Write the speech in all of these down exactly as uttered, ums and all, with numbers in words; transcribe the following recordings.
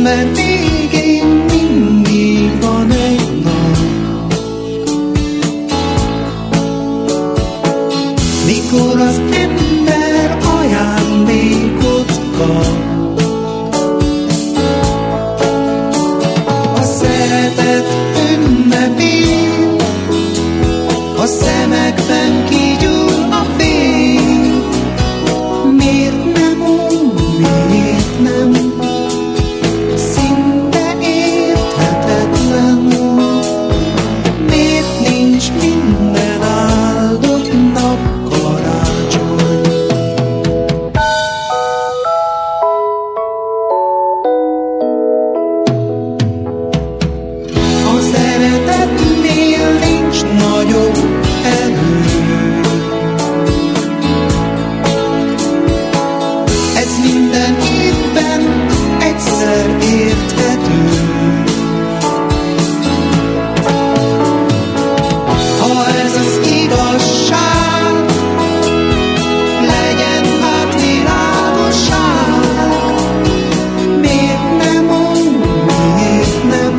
mert végén mindig van egy nap, mikor az ember ajándékot kap. A szeretet ünnepén, a szemekben kigyúl a fény. Miért nem úgy, miért nem? Szinte érthetetlen. Miért nincs minden áldott nap karácsony? A szeretetnél nincs nagyobb erő. Ez minden évben egyszer érthető. Ha ez az igazság, legyen hát világosság. Miért nem úgy, miért nem?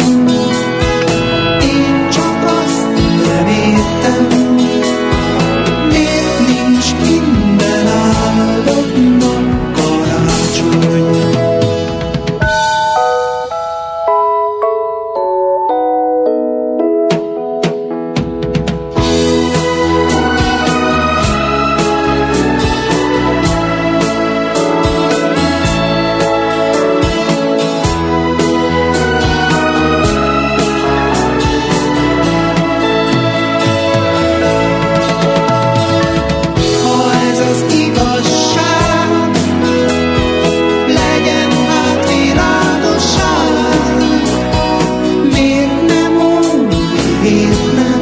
Én csak azt nem értem. Miért nincs minden áldott nap karácsony? Ha ez az igazság, legyen hát világosság. Miért nem úgy, miért nem?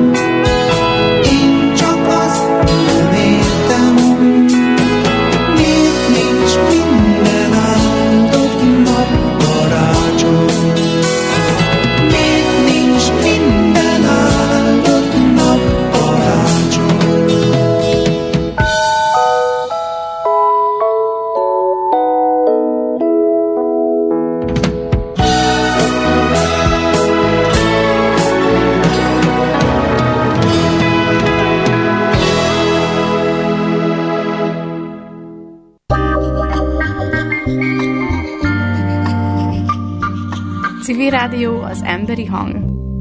Én csak azt nem értem. Miért nincs minden áldott nap karácsony? Miért nincs minden áldott nap karácsony? Civil Rádió, az emberi hang.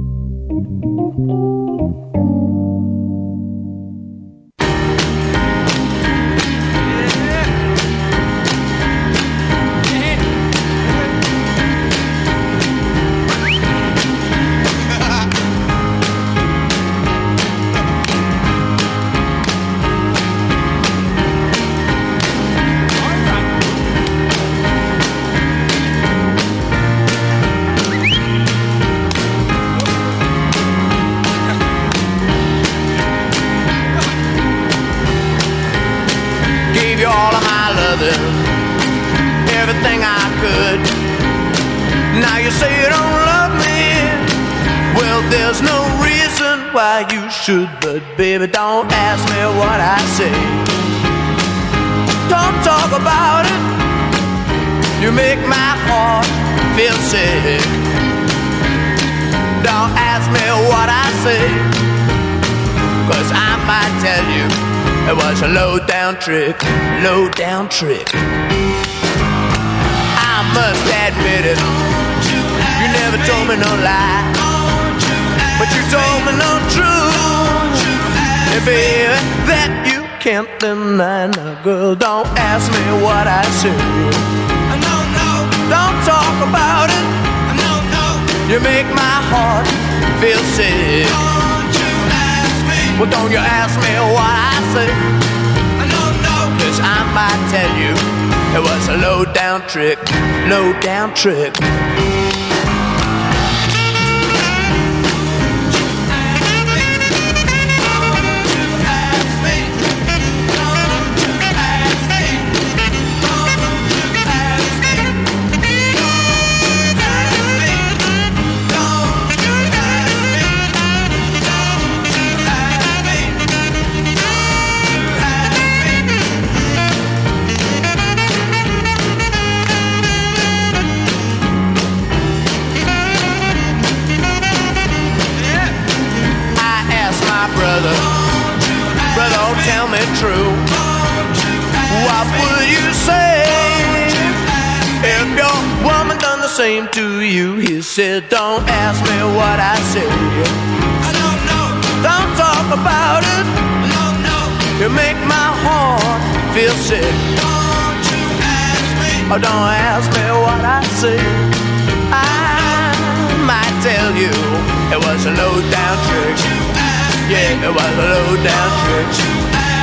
Gave you all of my loving, everything I could. Now you say you don't love me. Well, there's no reason why you should, but baby, don't ask me what I say. Don't talk about it. You make my heart feel sick. Don't ask me what I say, 'cause I might tell you it was a low-down trick, low-down trick. I must admit it, you never told me no lie, but you told me no truth. And baby, that you can't deny. Now girl, don't ask me what I say. No, no. Don't talk about it. No, no. You make my heart feel sick. Well, don't you ask me what I say. No, no. 'Cause I might tell you it was a low-down trick, low-down trick. tell me true. What would you say if your woman done the same to you? He said, don't ask me what I say. I don't know. Don't talk about it. No, no. You make my heart feel sick. Don't you ask me. Oh, don't ask me what I say. I might tell you it was a low down trick. Yeah, it was a low down trick.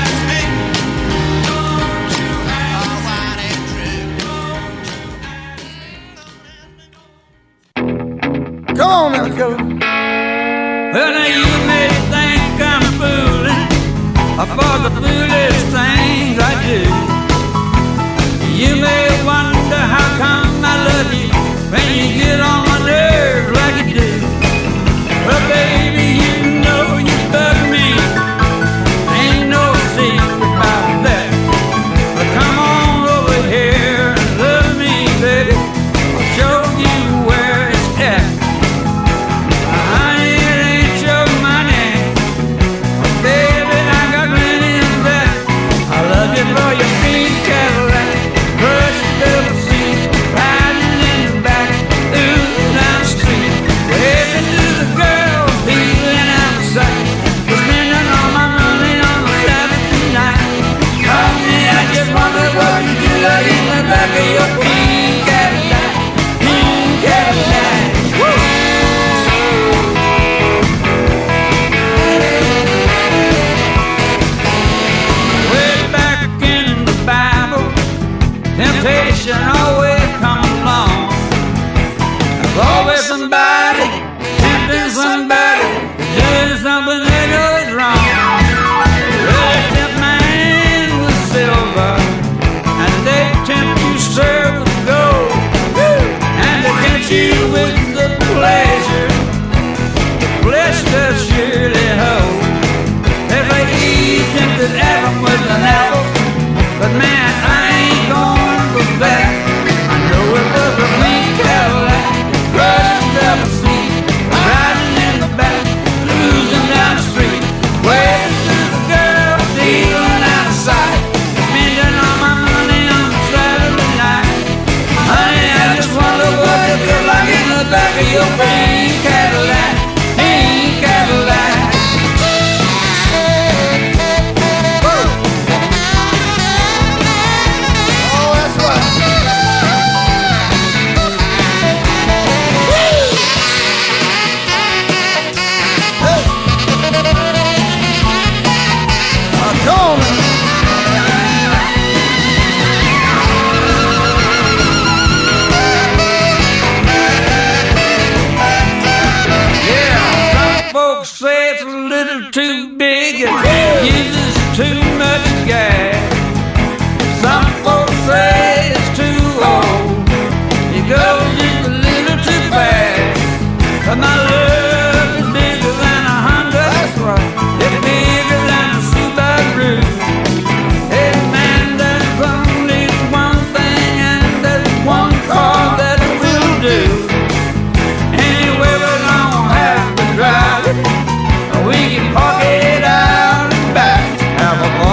Come on now, killer. Well, now you may think I'm fooling for the foolish things I do. You may wonder how come I love you when you get on my nerves like you do. Well, baby, you know you bug me. Ain't no secret about that. But come on over here and love me, baby. I'll show you where it's at. Honey, it ain't your money. Baby, I got plenty of that. I love you for your pink Cadillac, crush double seat, riding in the back, ooh, down the street, waving to the girls, feeling outside, spending all my money on a Saturday night. Honey, I just wonder what you do like in the back of your pink Cadillac, pink Cadillac. Woo! Way back in the Bible, temptation always come along. There's always somebody tempting somebody, doing something they know is wrong. Well, they tempt man with silver, and they tempt you, sir, with gold. And they tempt you with the pleasure the flesh does surely hold. If they eat tempted Adam with an apple, but man, I ain't going for that. I know it was a pink Cadillac, crushed up a seat, riding in the back, losing down the street, waving to the girl, feeling out of sight, spending all my money on a Saturday night. Honey, I just wonder what it feels like in the back of your pink Cadillac, pink Cadillac. Oh, that's right. Hey. Oh, come on now. Yeah, some folks say it's a little too big and uses too much gas. Some folks say it's too old, it goes just a little too fast. But my love is bigger than a Honda. That's right. It's bigger than a Subaru. Hey man, there's only one thing and there's one car that will do. Anyway, we don't have to drive it. We can park it out and back. Have a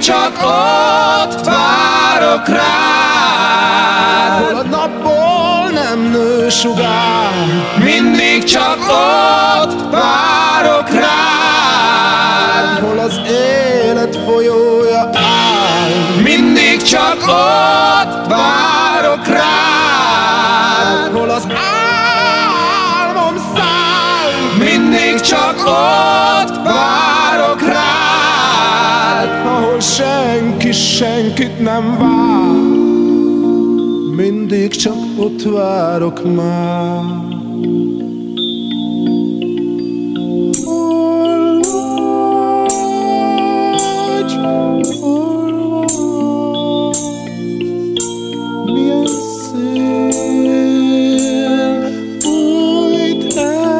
csak ott várok rád. Hol a napból nem nő sugár, mindig csak ott várok rád. hol az élet folyója áll, mindig csak ott várok rád. hol az álmom száll, mindig csak ott várok rád. ahol senki senkit nem vár, mindig csak ott várok már. Hol vagy, hol vagy, milyen szél fújt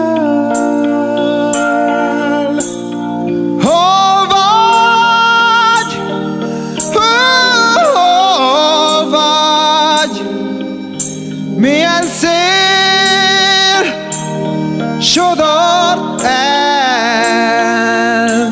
el. Hol vagy, hol vagy, milyen szél sodort el.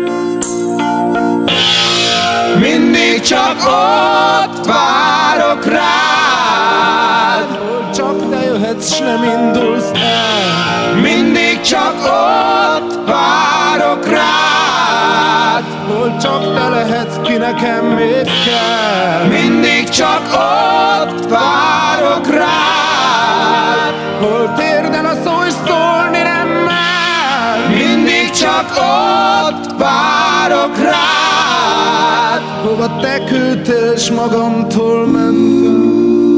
Mindig csak ott várok rád. Hol csak te jöhetsz, s nem indulsz el. Mindig csak ott várok rád. Hol csak te lehetsz, ki nekem még kell. Mindig csak ott várok rád. Hol térden a szó és szólni nem mer. Mindig csak ott várok rád. Hova te küldtél, s magamtól mentem.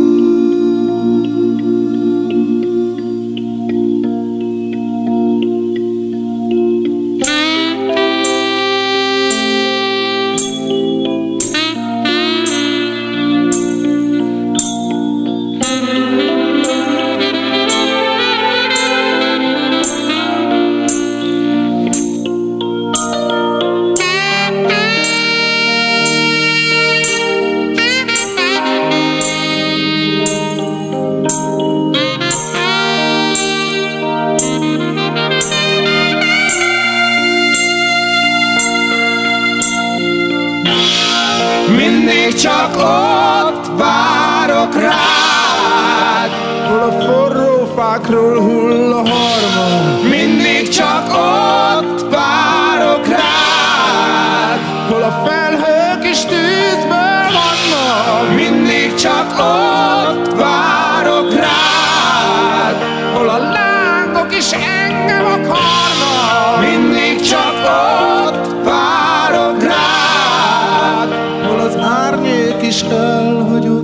Mindig csak ott várok rád. Hol a forró fákról hull a harma. Mindig csak ott várok rád. Hol a felhők is tűzből vannak. Mindig csak ott várok rád. Hol a lángok is engem akarnak. Mindig csak ott várok rád. Hol az árnyék is elhagyott.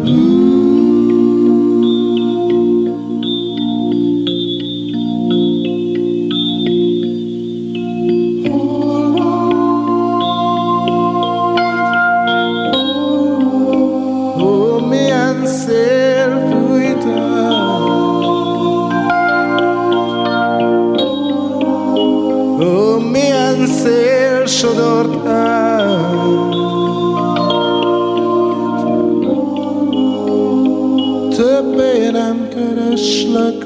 Ó, milyen szél fújt el. Ó, milyen szél sodort el. Többé nem kereslek.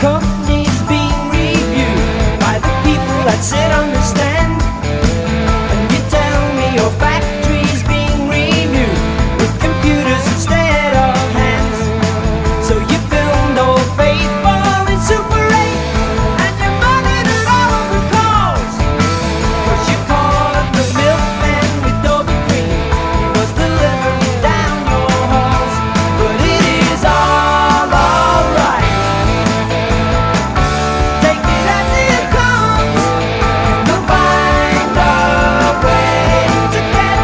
companies being reviewed by the people that sit on the stand. And you tell me your factory's being reviewed with computers instead of hands. So you filmed Old Faithful in Super eight, and you monitored all the calls. Cause you called up the milkman with Dobie cream. He was delivering down your halls. But it is all alright. Take it as it comes, and we'll find a way to get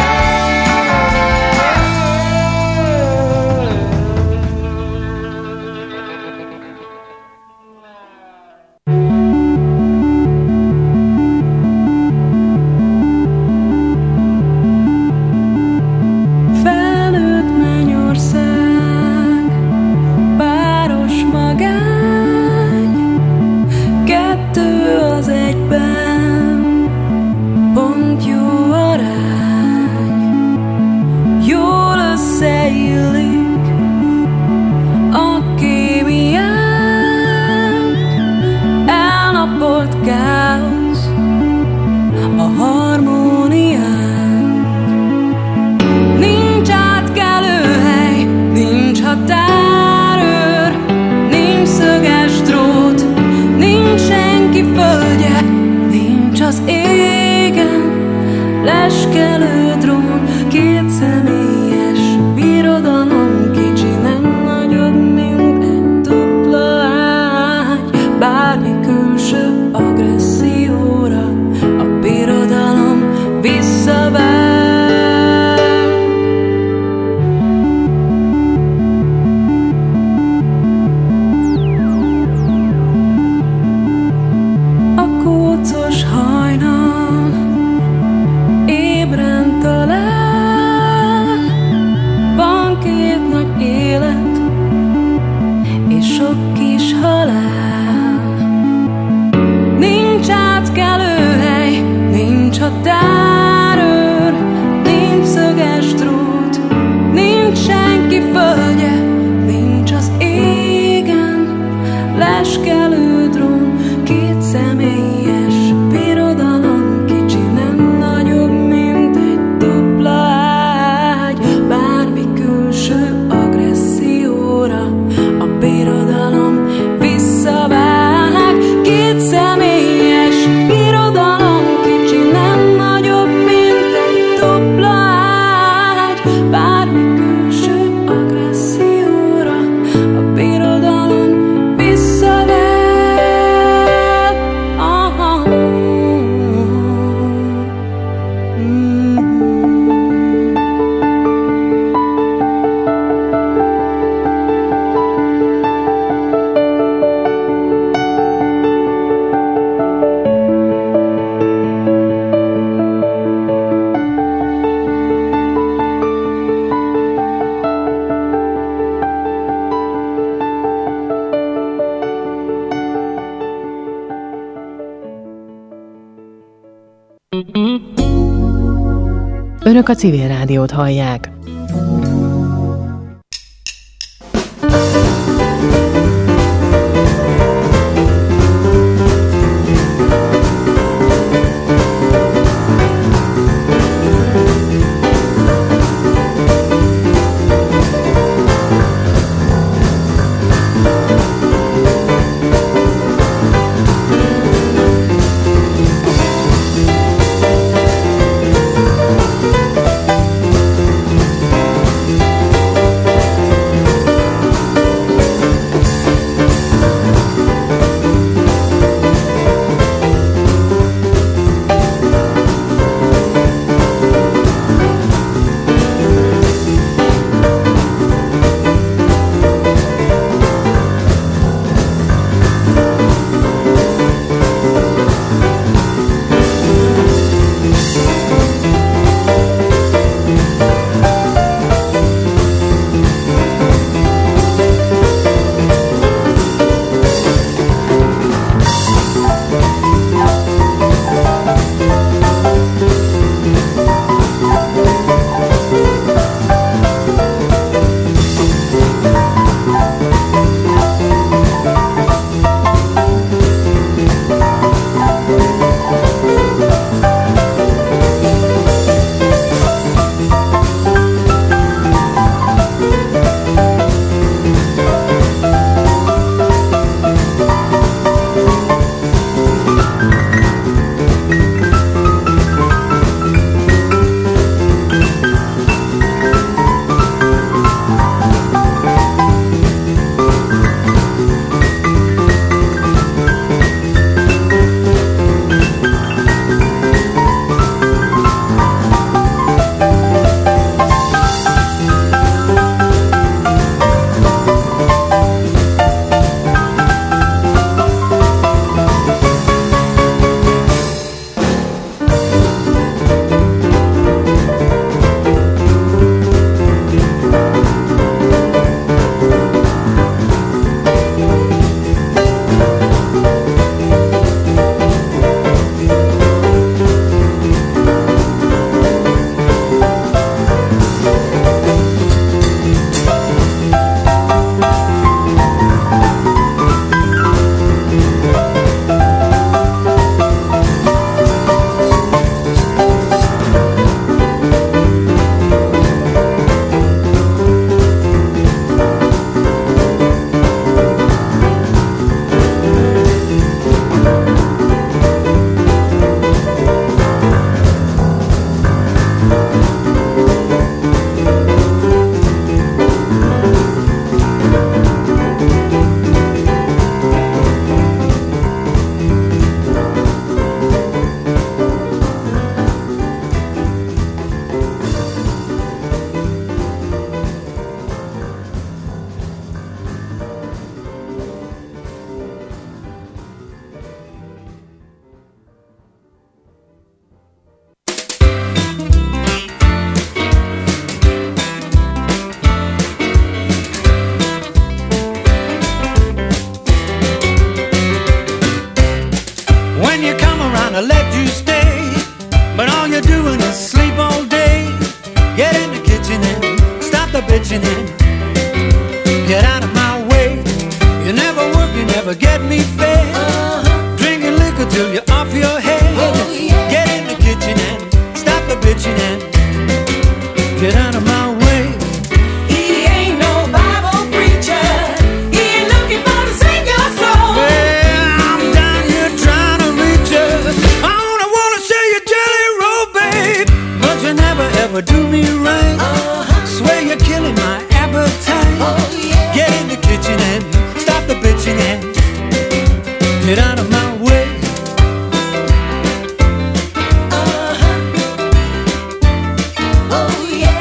Felnőtt mennyország, páros magány, kettő az egyben, pont jó arány, jól összeillik a kémiánk, elnapolt káosz, a harmóniánk. Nincs átkelőhely, nincs határőr, nincs szöges drót, nincs senki földje, nincs az égen leskelő drón. Két személyes birodalom, kicsi, nem nagyobb, mint egy dupla ágy. Bármi külső agresszióra a birodalom visszavág. A kócos hajnal ébren talál, van két nagy élet és sok kis halál. Nincs átkelőhely, nincs határőr, nincs szöges drót, nincs senki földje, nincs az égen leskelő drón. Két személyes birodalom, kicsi, nem nagyobb, mint egy dupla ágy. Bármi külső agresszióra a birodalom visszavág. Két személyes birodalom, kicsi, nem nagyobb, mint egy dupla ágy. Bármi külső agresszióra a birodalom visszavág. Aha. Mm. Önök a Civil Rádiót hallják. kitchen and get out of my way. You never work, you never get me fed. Uh-huh. Drinking liquor till you're off your head. Oh, yeah. Get in the kitchen and stop the bitching and get out of my way. He ain't no Bible preacher. He ain't looking for to save your soul. Yeah, I'm down here trying to reach you. I only wanna say you jelly roll, babe, but you never ever do me right. Uh-huh. Swear you're killing my appetite. Oh, yeah. Get in the kitchen and stop the bitching and get out of my way. Uh-huh. Oh, yeah.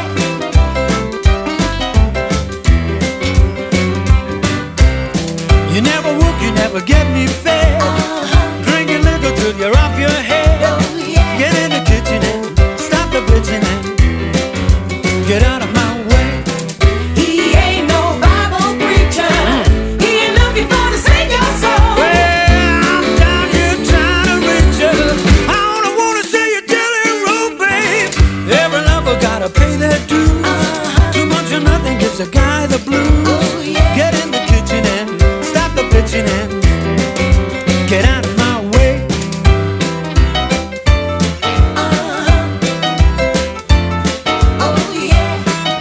You never work, you never get me fed. Uh-huh. Drinking liquor till you're off your head. Oh, yeah. Get in the kitchen and stop the bitching and get out of my way. He ain't no Bible preacher. He ain't looking for to save your soul. Well, I'm down here trying to reach you. I only wanna say you jelly roll, babe. Every lover gotta pay their dues. Uh-huh. Too much of nothing gives a guy the blues. Oh, yeah. Get in the kitchen and stop the bitching and get out of my way. Uh-huh. Oh, yeah.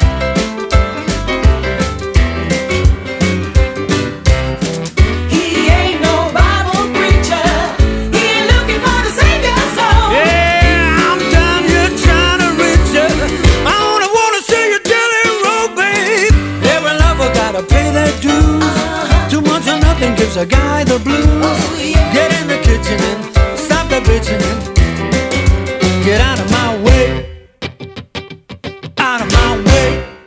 He ain't no Bible preacher. He ain't looking for to save your soul. Yeah, I'm down here trying to reach you. I only wanna see you jelly roll, babe. Every lover gotta pay their dues. Uh-huh. Too much of nothing gives a guy the blues. Oh, yeah. Get in the kitchen and stop the bitching and get out of my way. Out of my way.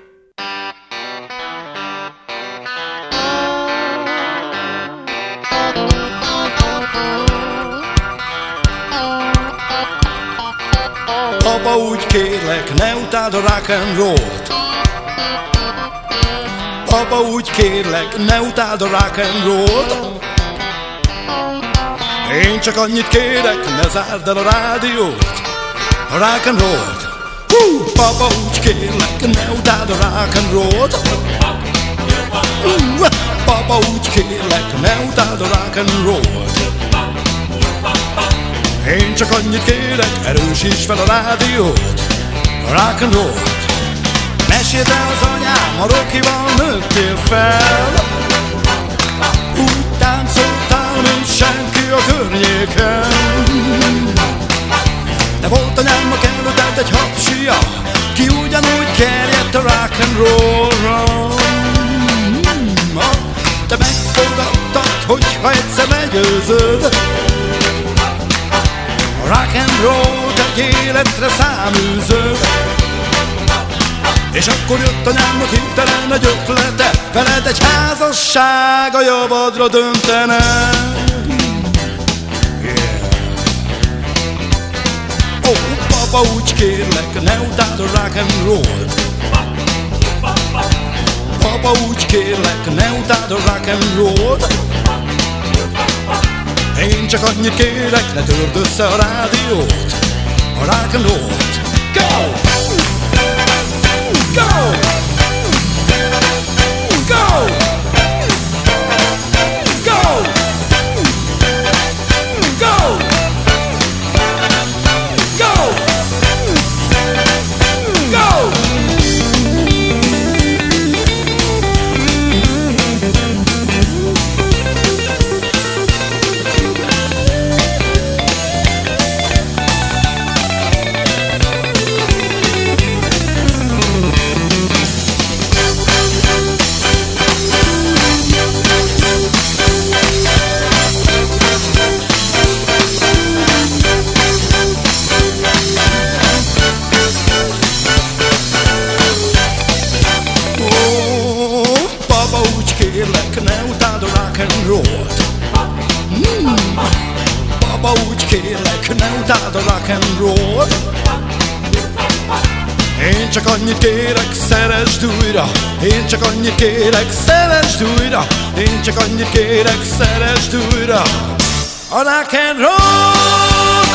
Apa, úgy kérlek, ne utáld a rock and roll-t. Apa, úgy kérlek, ne utáld a rock and roll-t. Én csak annyit kérek, ne zárd el a rádiót, a rock and roll-t. Hú, papa, úgy kérlek, ne utáld a rock and roll-t. Hú, papa, úgy kérlek, ne utáld a rock and roll-t. Én csak annyit kérek, erősíts fel a rádiót, a rock and roll-t. Meséld el az anyám, a Rockival nőttél fel. Úgy táncoltál, mint senki a környéken. De volt anyám, a kerültet egy hapsia, ki ugyanúgy gerjedt a rock and roll-ra. Te megfogadtad, hogyha egyszer meggyőzöd, a rock and roll-t egy életre száműzöd. És akkor jött anyámnak hirtelen egy ötlete, veled egy házasság a javadra döntene. Yeah. Ó, oh, papa, úgy kérlek, ne utáld a rock and roll-t. Papa, úgy kérlek, ne utáld a rock and roll-t. Én csak annyit kérek, ne törd össze a rádiót, a rock and roll-t. Go! Go! Go! Go! Go! Go! Go! Utáld a rock and roll. Én csak annyit kérek, szeresd újra. Én csak annyit kérek, szeresd újra. Én csak annyit kérek, szeresd újra. A rock and roll.